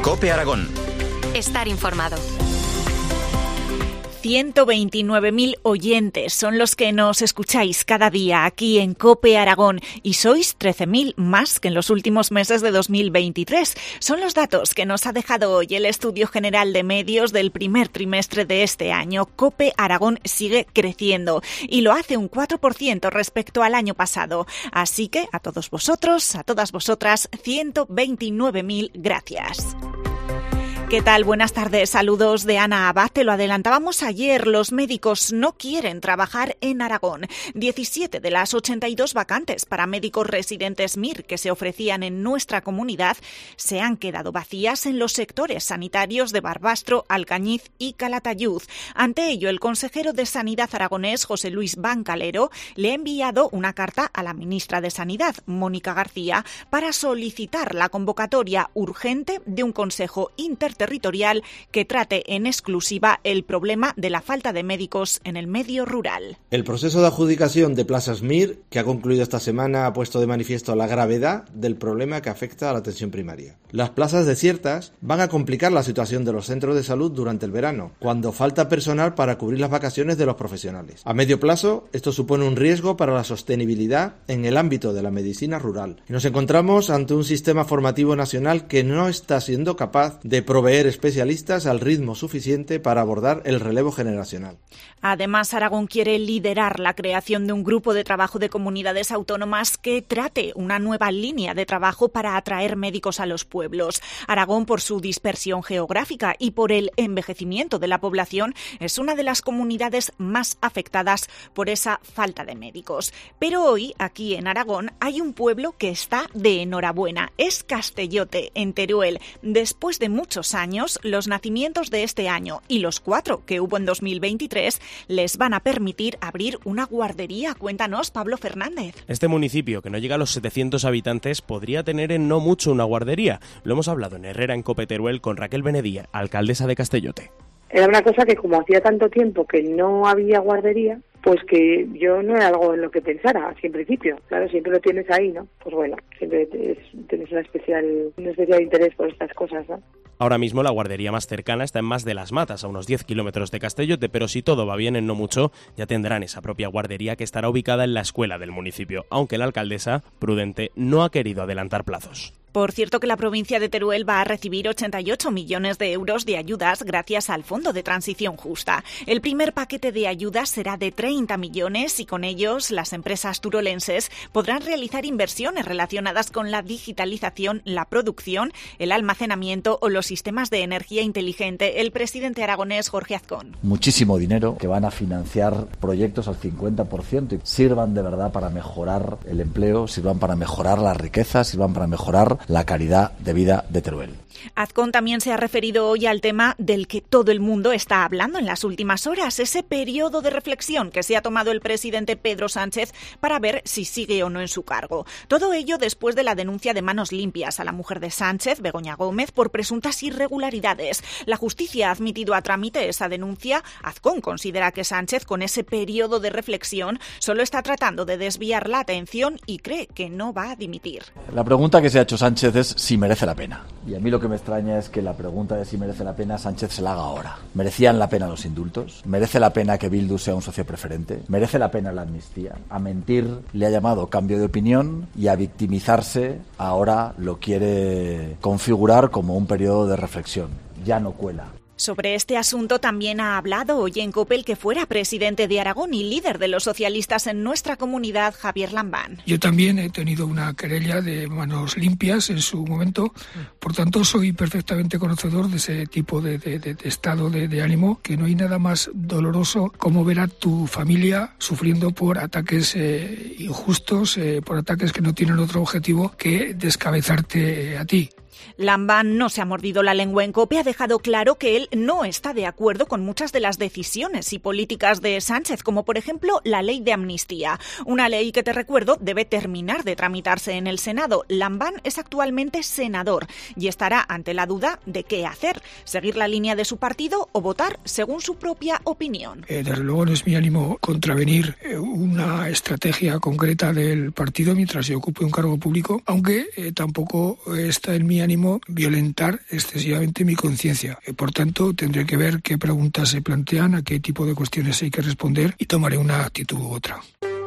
COPE Aragón. Estar informado. 129.000 oyentes son los que nos escucháis cada día aquí en COPE Aragón y sois 13.000 más que en los últimos meses de 2023. Son los datos que nos ha dejado hoy el Estudio General de Medios del primer trimestre de este año. COPE Aragón sigue creciendo y lo hace un 4% respecto al año pasado. Así que a todos vosotros, a todas vosotras, 129.000 gracias. ¿Qué tal? Buenas tardes. Saludos de Ana Abad. Te lo adelantábamos ayer. Los médicos no quieren trabajar en Aragón. 17 de las 82 vacantes para médicos residentes MIR que se ofrecían en nuestra comunidad se han quedado vacías en los sectores sanitarios de Barbastro, Alcañiz y Calatayud. Ante ello, el consejero de Sanidad aragonés, José Luis Bancalero, le ha enviado una carta a la ministra de Sanidad, Mónica García, para solicitar la convocatoria urgente de un consejo interterritorial que trate en exclusiva el problema de la falta de médicos en el medio rural. El proceso de adjudicación de plazas MIR, que ha concluido esta semana, ha puesto de manifiesto la gravedad del problema que afecta a la atención primaria. Las plazas desiertas van a complicar la situación de los centros de salud durante el verano, cuando falta personal para cubrir las vacaciones de los profesionales. A medio plazo, esto supone un riesgo para la sostenibilidad en el ámbito de la medicina rural. Y nos encontramos ante un sistema formativo nacional que no está siendo capaz de proveer especialistas al ritmo suficiente para abordar el relevo generacional. Además, Aragón quiere liderar la creación de un grupo de trabajo de comunidades autónomas que trate una nueva línea de trabajo para atraer médicos a los pueblos. Aragón, por su dispersión geográfica y por el envejecimiento de la población, es una de las comunidades más afectadas por esa falta de médicos. Pero hoy, aquí en Aragón, hay un pueblo que está de enhorabuena. Es Castellote, en Teruel. Después de muchos años, los nacimientos de este año y los 4 que hubo en 2023 les van a permitir abrir una guardería. Cuéntanos, Pablo Fernández. Este municipio, que no llega a los 700 habitantes, podría tener en no mucho una guardería. Lo hemos hablado en Herrera, en COPE Teruel, con Raquel Benedía, alcaldesa de Castellote. Era una cosa que, como hacía tanto tiempo que no había guardería, pues que yo no era algo en lo que pensara, así en principio. Claro, siempre lo tienes ahí, ¿no? Pues bueno, siempre tienes un especial interés por estas cosas, ¿no? Ahora mismo la guardería más cercana está en Mas de las Matas, a unos 10 kilómetros de Castellote, pero si todo va bien en no mucho, ya tendrán esa propia guardería que estará ubicada en la escuela del municipio, aunque la alcaldesa, prudente, no ha querido adelantar plazos. Por cierto, que la provincia de Teruel va a recibir 88 millones de euros de ayudas gracias al Fondo de Transición Justa. El primer paquete de ayudas será de 30 millones y con ellos las empresas turolenses podrán realizar inversiones relacionadas con la digitalización, la producción, el almacenamiento o los sistemas de energía inteligente. El presidente aragonés, Jorge Azcón. Muchísimo dinero que van a financiar proyectos al 50% y sirvan de verdad para mejorar el empleo, sirvan para mejorar la riqueza, sirvan para mejorar la calidad de vida de Teruel. Azcón también se ha referido hoy al tema del que todo el mundo está hablando en las últimas horas, ese periodo de reflexión que se ha tomado el presidente Pedro Sánchez para ver si sigue o no en su cargo. Todo ello después de la denuncia de manos limpias a la mujer de Sánchez, Begoña Gómez, por presuntas irregularidades. La justicia ha admitido a trámite esa denuncia. Azcón considera que Sánchez, con ese periodo de reflexión, solo está tratando de desviar la atención y cree que no va a dimitir. La pregunta que se ha hecho Sánchez es si merece la pena. Y a mí lo que me extraña es que la pregunta de si merece la pena Sánchez se la haga ahora. ¿Merecían la pena los indultos? ¿Merece la pena que Bildu sea un socio preferente? ¿Merece la pena la amnistía? A mentir le ha llamado cambio de opinión y a victimizarse ahora lo quiere configurar como un periodo de reflexión. Ya no cuela. Sobre este asunto también ha hablado hoy en COPE el que fuera presidente de Aragón y líder de los socialistas en nuestra comunidad, Javier Lambán. Yo también he tenido una querella de manos limpias en su momento, por tanto soy perfectamente conocedor de ese tipo de estado de ánimo, que no hay nada más doloroso como ver a tu familia sufriendo por ataques injustos, por ataques que no tienen otro objetivo que descabezarte a ti. Lambán no se ha mordido la lengua en COPE, ha dejado claro que él no está de acuerdo con muchas de las decisiones y políticas de Sánchez, como por ejemplo la ley de amnistía. Una ley que, te recuerdo, debe terminar de tramitarse en el Senado. Lambán es actualmente senador y estará ante la duda de qué hacer, seguir la línea de su partido o votar según su propia opinión. Desde luego no es mi ánimo contravenir una estrategia concreta del partido mientras yo ocupe un cargo público, aunque tampoco está en mi mi ánimo violentar excesivamente mi conciencia. Por tanto, tendré que ver qué preguntas se plantean, a qué tipo de cuestiones hay que responder y tomaré una actitud u otra.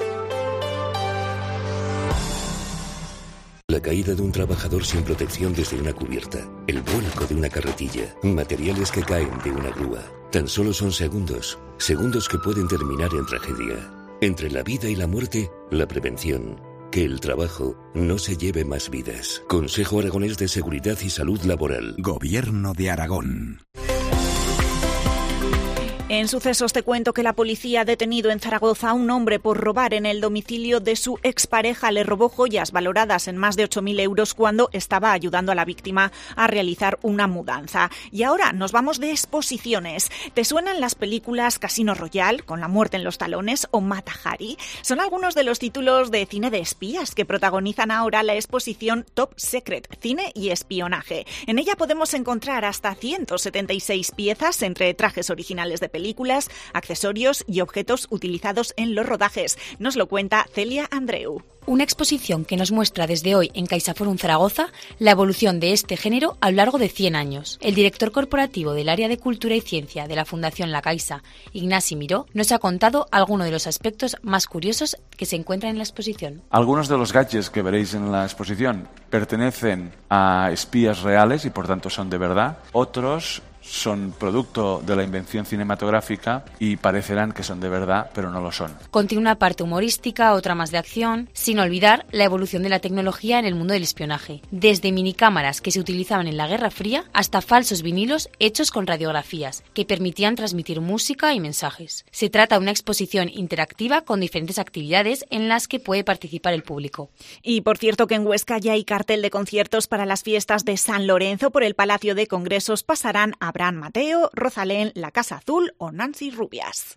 La caída de un trabajador sin protección desde una cubierta, el vuelco de una carretilla, materiales que caen de una grúa. Tan solo son segundos que pueden terminar en tragedia. Entre la vida y la muerte, la prevención. Que el trabajo no se lleve más vidas. Consejo Aragonés de Seguridad y Salud Laboral. Gobierno de Aragón. En sucesos te cuento que la policía ha detenido en Zaragoza a un hombre por robar en el domicilio de su expareja. Le robó joyas valoradas en más de 8.000 euros cuando estaba ayudando a la víctima a realizar una mudanza. Y ahora nos vamos de exposiciones. ¿Te suenan las películas Casino Royale, con la muerte en los talones, o Mata Hari? Son algunos de los títulos de cine de espías que protagonizan ahora la exposición Top Secret, cine y espionaje. En ella podemos encontrar hasta 176 piezas entre trajes originales de películas, accesorios y objetos utilizados en los rodajes. Nos lo cuenta Celia Andreu. Una exposición que nos muestra desde hoy en CaixaForum Zaragoza la evolución de este género a lo largo de 100 años. El director corporativo del área de Cultura y Ciencia de la Fundación La Caixa, Ignasi Miró, nos ha contado algunos de los aspectos más curiosos que se encuentran en la exposición. Algunos de los gadgets que veréis en la exposición pertenecen a espías reales y por tanto son de verdad. Otros son producto de la invención cinematográfica y parecerán que son de verdad, pero no lo son. Contiene una parte humorística, otra más de acción, sin olvidar la evolución de la tecnología en el mundo del espionaje. Desde minicámaras que se utilizaban en la Guerra Fría hasta falsos vinilos hechos con radiografías, que permitían transmitir música y mensajes. Se trata de una exposición interactiva con diferentes actividades en las que puede participar el público. Y por cierto que en Huesca ya hay cartel de conciertos para las fiestas de San Lorenzo. Por el Palacio de Congresos pasarán Abraham Mateo, Rosalén, La Casa Azul o Nancy Rubias.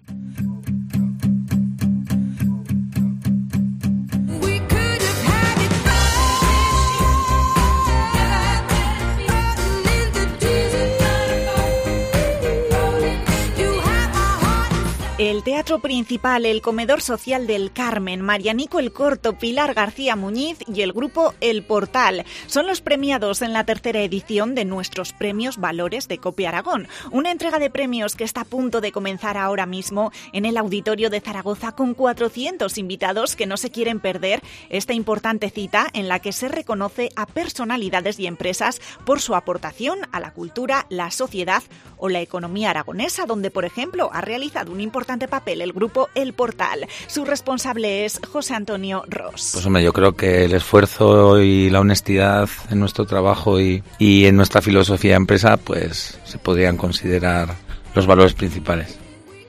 El Teatro Principal, el Comedor Social del Carmen, Marianico el Corto, Pilar García Muñiz y el grupo El Portal son los premiados en la tercera edición de nuestros premios Valores de COPE Aragón. Una entrega de premios que está a punto de comenzar ahora mismo en el Auditorio de Zaragoza con 400 invitados que no se quieren perder esta importante cita en la que se reconoce a personalidades y empresas por su aportación a la cultura, la sociedad o la economía aragonesa, donde, por ejemplo, ha realizado un importante papel el grupo El Portal. Su responsable es José Antonio Ros. Pues hombre, yo creo que el esfuerzo y la honestidad en nuestro trabajo y en nuestra filosofía de empresa, pues se podrían considerar los valores principales.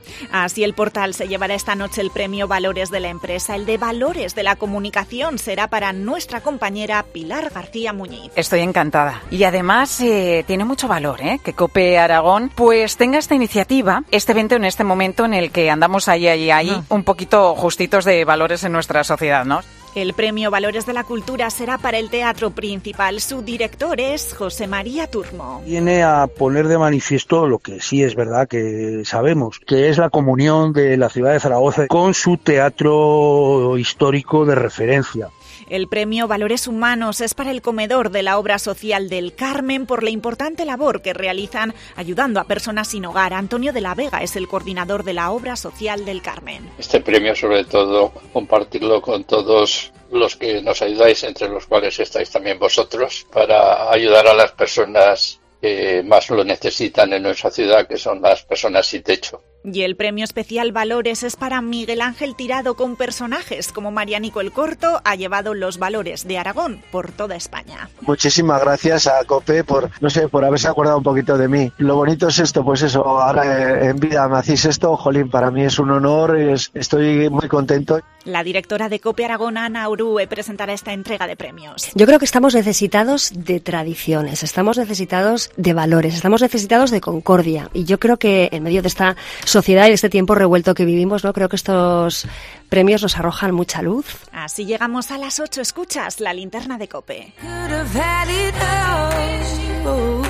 Así el Portal se llevará esta noche el premio Valores de la empresa. El de Valores de la comunicación será para nuestra compañera Pilar García Muñiz. Estoy encantada. Y además tiene mucho valor que COPE Aragón pues tenga esta iniciativa, este evento en este momento en el que andamos ahí un poquito justitos de valores en nuestra sociedad, ¿no? El premio Valores de la Cultura será para el Teatro Principal. Su director es José María Turmo. Viene a poner de manifiesto lo que sí es verdad que sabemos, que es la comunión de la ciudad de Zaragoza con su teatro histórico de referencia. El premio Valores Humanos es para el comedor de la Obra Social del Carmen por la importante labor que realizan ayudando a personas sin hogar. Antonio de la Vega es el coordinador de la Obra Social del Carmen. Este premio, sobre todo, compartirlo con todos los que nos ayudáis, entre los cuales estáis también vosotros, para ayudar a las personas que más lo necesitan en nuestra ciudad, que son las personas sin techo. Y el premio especial Valores es para Miguel Ángel Tirado, con personajes como Marianico el Corto. Ha llevado los valores de Aragón por toda España. Muchísimas gracias a COPE por haberse acordado un poquito de mí. Lo bonito es esto, pues eso, ahora en vida me hacéis esto, jolín, para mí es un honor, estoy muy contento. La directora de COPE Aragón, Ana Urue, presentará esta entrega de premios. Yo creo que estamos necesitados de tradiciones, estamos necesitados de valores, estamos necesitados de concordia, y yo creo que en medio de esta sociedad y este tiempo revuelto que vivimos, ¿no? Creo que estos premios nos arrojan mucha luz. Así llegamos a las 8. Escuchas la linterna de COPE.